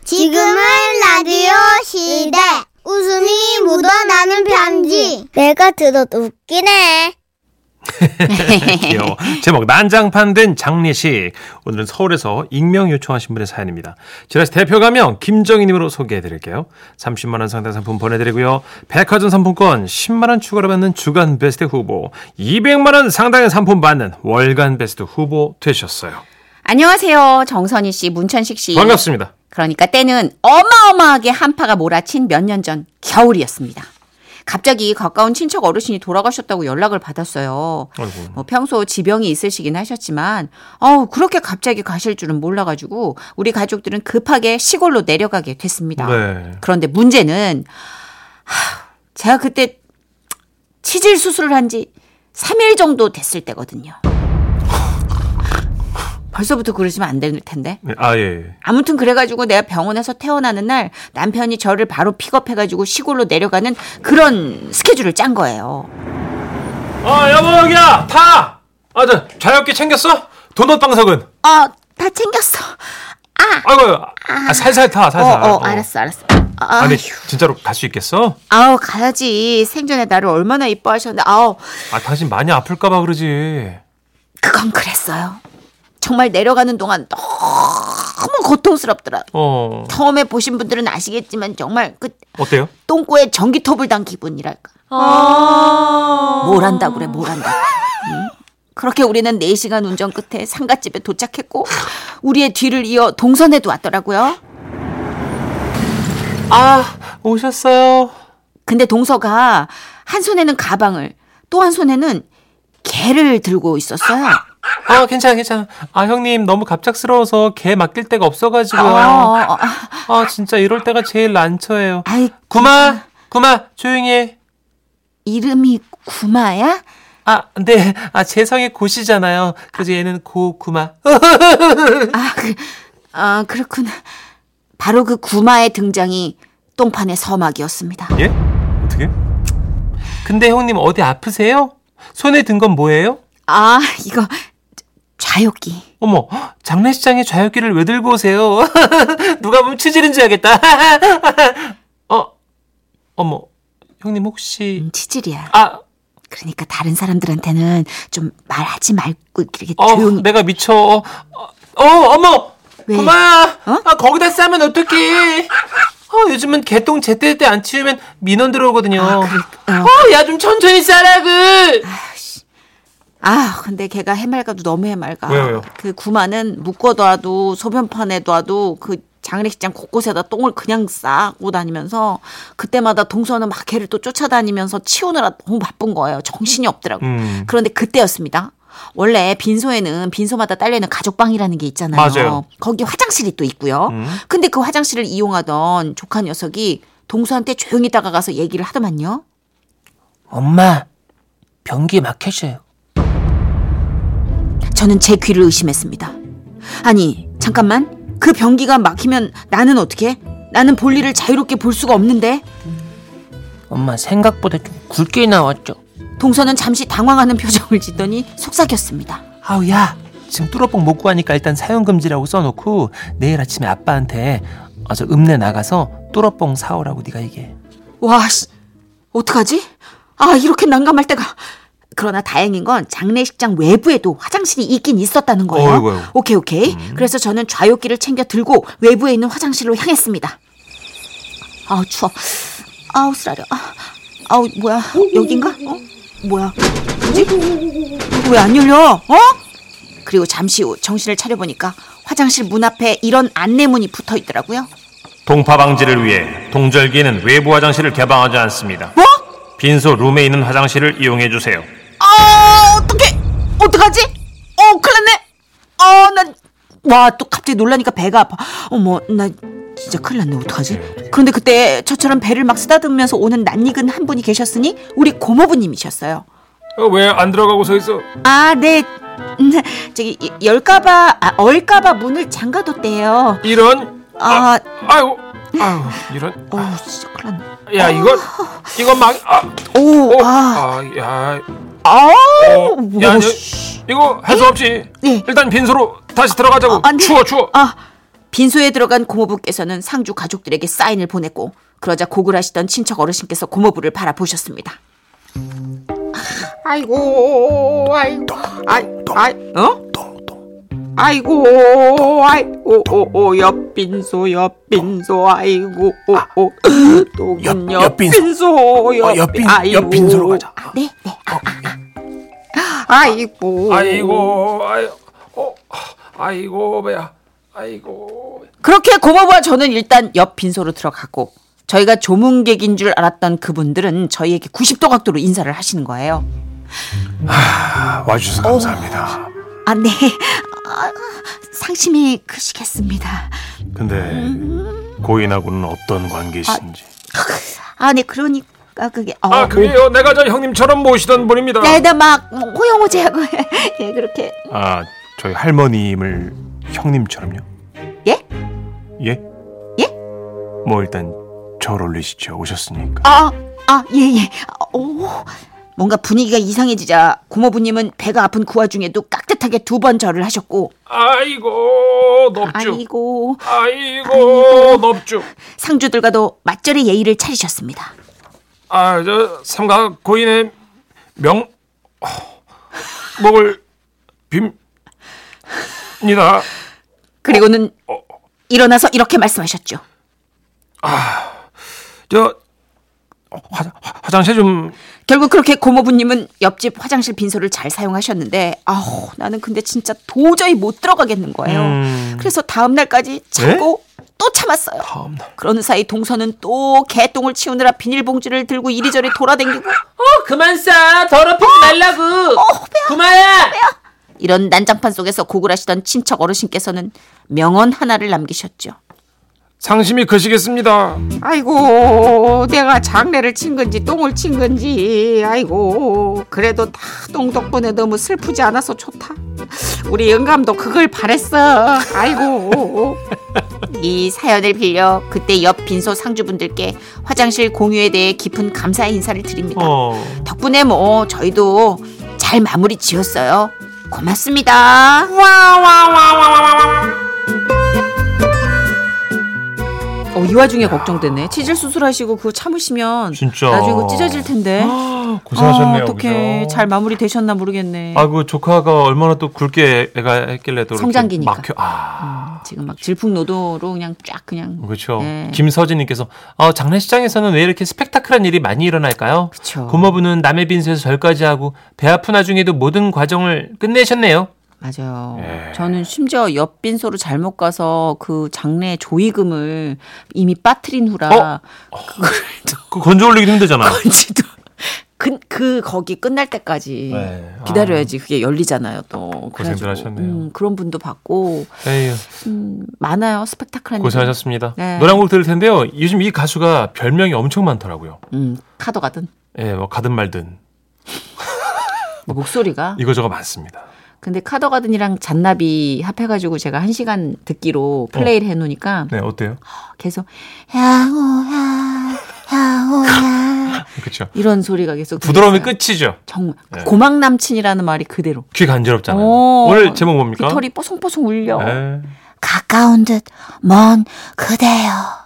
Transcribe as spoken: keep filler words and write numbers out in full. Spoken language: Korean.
지금은 라디오 시대. 웃음이 묻어나는 편지. 내가 들어도 웃기네. 귀여워. 제목 난장판 된 장례식. 오늘은 서울에서 익명 요청하신 분의 사연입니다. 지라시 대표 가명 김정희님으로 소개해드릴게요. 삼십만 원 상당 상품 보내드리고요. 백화점 상품권 십만 원 추가로 받는 주간 베스트 후보, 이백만 원 상당의 상품 받는 월간 베스트 후보 되셨어요. 안녕하세요. 정선희 씨, 문천식 씨. 반갑습니다. 그러니까 때는 어마어마하게 한파가 몰아친 몇 년 전 겨울이었습니다. 갑자기 가까운 친척 어르신이 돌아가셨다고 연락을 받았어요. 아이고. 뭐 평소 지병이 있으시긴 하셨지만 어우, 그렇게 갑자기 가실 줄은 몰라가지고 우리 가족들은 급하게 시골로 내려가게 됐습니다. 네. 그런데 문제는 하, 제가 그때 치질 수술을 한 지 삼 일 정도 됐을 때거든요. 벌써부터 그러시면 안 될 텐데. 네, 아, 예. 아무튼 그래가지고 내가 병원에서 퇴원하는 날 남편이 저를 바로 픽업해가지고 시골로 내려가는 그런 스케줄을 짠 거예요. 아, 여보, 여기야! 타! 아, 저, 자유롭게 챙겼어? 도넛 방석은? 어, 다 챙겼어. 아! 아이고, 아, 살살 타, 살살. 어, 어, 알았어, 알았어. 아, 아, 근데 진짜로 갈 수 있겠어? 아우, 가야지. 생전에 나를 얼마나 이뻐하셨는데, 아우. 아, 당신 많이 아플까봐 그러지. 그건 그랬어요. 정말 내려가는 동안 너무 고통스럽더라. 어. 처음에 보신 분들은 아시겠지만 정말 그 어때요? 똥꼬에 전기톱을 단 기분이랄까. 아~ 뭘 한다고 그래, 뭘 한다고. 응? 그렇게 우리는 네 시간 운전 끝에 상갓집에 도착했고 우리의 뒤를 이어 동선에도 왔더라고요. 아, 오셨어요. 근데 동서가 한 손에는 가방을 또 한 손에는 개를 들고 있었어요. 아, 괜찮아, 괜찮아. 아, 형님 너무 갑작스러워서 개 맡길 데가 없어가지고요. 어, 어, 어. 아, 진짜 이럴 때가 제일 난처해요. 아이, 구마, 구마, 조용히 해. 이름이 구마야? 아, 네. 아, 재성의 고시잖아요. 그래서 얘는 고, 구마. 아, 그, 아, 그렇구나. 바로 그 구마의 등장이 똥판의 서막이었습니다. 예? 어떻게? 근데 형님 어디 아프세요? 손에 든 건 뭐예요? 아, 이거 좌욕기. 어머, 장례식장에 좌욕기를 왜 들고 오세요? 누가 보면 치질인 줄 알겠다. 어, 어머, 형님 혹시 음, 치질이야. 아, 그러니까 다른 사람들한테는 좀 말하지 말고 이렇게 어, 조용히. 내가 미쳐. 어, 어 어머, 왜? 그만. 어? 아, 거기다 싸면 어떡해? 어, 요즘은 개똥 제때 때 안 치우면 민원 들어오거든요. 아, 그래, 어. 어, 야, 좀 천천히 싸라, 그. 아, 근데 걔가 해맑아도 너무 해맑아. 왜요, 왜요? 그 구마는 묶어둬도 소변판에 둬도 그 장례식장 곳곳에다 똥을 그냥 싸고 다니면서 그때마다 동서는 막 걔를 또 쫓아다니면서 치우느라 너무 바쁜 거예요. 정신이 없더라고. 음. 그런데 그때였습니다. 원래 빈소에는 빈소마다 딸려있는 가족방이라는 게 있잖아요. 맞아요. 거기 화장실이 또 있고요. 음. 근데 그 화장실을 이용하던 조카 녀석이 동서한테 조용히 다가가서 얘기를 하더만요. 엄마, 변기 막혀져요. 저는 제 귀를 의심했습니다. 아니, 잠깐만. 그 변기가 막히면 나는 어떻게? 나는 볼일을 자유롭게 볼 수가 없는데. 엄마, 생각보다 좀 굵게 나왔죠. 동서는 잠시 당황하는 표정을 짓더니 속삭였습니다. 아우, 야, 지금 뚫어뻥 못 구하니까 일단 사용금지라고 써놓고 내일 아침에 아빠한테 어서 읍내 나가서 뚫어뻥 사오라고 네가 얘기해. 와, 씨, 어떡하지? 아, 이렇게 난감할 때가. 그러나 다행인 건 장례식장 외부에도 화장실이 있긴 있었다는 거예요. 어이구, 어이구. 오케이 오케이. 음. 그래서 저는 좌욕기를 챙겨 들고 외부에 있는 화장실로 향했습니다. 아우 추워. 아우 쓰라려. 아우 뭐야? 여긴가? 어? 뭐야? 뭐지? 왜 안 열려? 어? 그리고 잠시 후 정신을 차려보니까 화장실 문 앞에 이런 안내문이 붙어 있더라고요. 동파 방지를 위해 동절기에는 외부 화장실을 개방하지 않습니다. 뭐? 빈소 룸에 있는 화장실을 이용해 주세요. 아, 어떡해! 어떡하지? 어, 큰일 났네! 어, 난, 와, 또 갑자기 놀라니까 배가 아파. 어머, 나 진짜 큰일 났네. 어떡하지? 그런데 그때 저처럼 배를 막 쓰다듬으면서 오는 낯익은 한 분이 계셨으니 우리 고모부님이셨어요. 어, 왜 안 들어가고 서 있어? 아, 네. 음, 저기, 열까봐, 아, 얼까봐 문을 잠가뒀대요. 이런? 아, 아, 아이고, 아유, 이런. 어, 진짜 큰일 났네. 야, 이거, 이거 막, 아, 오, 오, 아, 아, 야, 아우, 어, 야, 야, 이거 할 수 없지. 네. 일단 빈소로 다시 들어가자고. 아, 안 돼. 추워, 추워. 아, 빈소에 들어간 고모부께서는 상주 가족들에게 사인을 보냈고 그러자 고글하시던 친척 어르신께서 고모부를 바라보셨습니다. 아이고, 아이고, 아이, 아이, 어? 아이고, 아이고, 오, 오, 옆빈소, 옆빈소, 아이고, 오, 오, 또 옆- 옆빈소, 옆, 옆빈, 아이고. 옆빈소로 가자. 네, 네. 아이고, 아이고, 아이, 어, 아이고, 배야. 아이고. 그렇게 고모부와 저는 일단 옆 빈소로 들어갔고 저희가 조문객인 줄 알았던 그분들은 저희에게 구십 도 각도로 인사를 하시는 거예요. 아, 와주셔서 감사합니다. 아, 네. 아, 상심이 크시겠습니다. 근데 고인하고는 어떤 관계이신지. 아, 네. 그러니까 그게 어, 아, 그게요. 내가 저 형님처럼 모시던 분입니다. 네, 네, 막 호영호제하고 예, 그렇게. 아, 저희 할머님을 형님처럼요? 예? 예? 예? 뭐 일단 절 올리시죠. 오셨으니까. 아, 아, 예, 예. 오, 뭔가 분위기가 이상해지자 고모부님은 배가 아픈 그 와중에도 깍듯하게 두 번 절을 하셨고 아이고, 넙죽. 아이고 아이고, 넙죽. 상주들과도 맞절의 예의를 차리셨습니다. 아, 저 삼가 고인의 명 어, 목을 빕니다. 그리고는 일어나서 이렇게 말씀하셨죠. 저 화, 화장실 좀. 결국 그렇게 고모부님은 옆집 화장실 빈소를 잘 사용하셨는데 아우 나는 근데 진짜 도저히 못 들어가겠는 거예요. 음. 그래서 다음 날까지 참고 또 참았어요. 다음날. 그러는 사이 동서는 또 개똥을 치우느라 비닐봉지를 들고 이리저리 돌아다니고 어, 그만 싸. 더럽히지 말라고. 어, 배야. 구마야. 이런 난장판 속에서 고글하시던 친척 어르신께서는 명언 하나를 남기셨죠. 상심이 크시겠습니다. 아이고, 내가 장례를 친 건지 똥을 친 건지, 아이고, 그래도 다 똥 덕분에 너무 슬프지 않아서 좋다. 우리 영감도 그걸 바랬어. 아이고. 이 사연을 빌려 그때 옆 빈소 상주분들께 화장실 공유에 대해 깊은 감사의 인사를 드립니다. 어. 덕분에 뭐 저희도 잘 마무리 지었어요. 고맙습니다. 어, 이 와중에 걱정되네. 치질 수술하시고 그거 참으시면 진짜. 나중에 그거 찢어질 텐데. 고생하셨네요. 아, 어떡해. 그죠? 잘 마무리 되셨나 모르겠네. 아, 그 조카가 얼마나 또 굵게 애가 했길래 또 이렇게 성장기니까. 막혀. 아. 지금 막 질풍노도로 그냥 쫙 그냥. 그렇죠. 네. 김서진님께서 어, 장례식장에서는 왜 이렇게 스펙타클한 일이 많이 일어날까요? 그쵸. 고모부는 남의 빈소에서 절까지 하고 배 아픈 와중에도 모든 과정을 끝내셨네요. 맞아요. 예. 저는 심지어 옆 빈소로 잘못 가서 그 장례 조의금을 이미 빠뜨린 후라 어? 그 건져 올리기 힘들잖아요. 건지도 그, 그 거기 끝날 때까지 네. 기다려야지 그게 열리잖아요. 또 고생들 그래가지고, 하셨네요. 음, 그런 분도 봤고 에휴, 음, 많아요. 스펙타클한 고생하셨습니다. 네. 노래 한 곡 들을 텐데요. 요즘 이 가수가 별명이 엄청 많더라고요. 일이. 음, 카더 가든 예, 뭐 가든 말든 목소리가. 이거저거 많습니다. 근데 카더 가든이랑 잔나비 합해가지고 제가 한 시간 듣기로 플레이를 해놓으니까 네, 어때요? 계속 야호야 야호야 그렇죠. 이런 소리가 계속 부드러움이 들렸어요. 끝이죠. 정말 네. 고막 남친이라는 말이 그대로. 귀 간지럽잖아요. 오, 오늘 제목 뭡니까? 깃털이 뽀송뽀송 울려. 네. 가까운 듯 먼 그대여.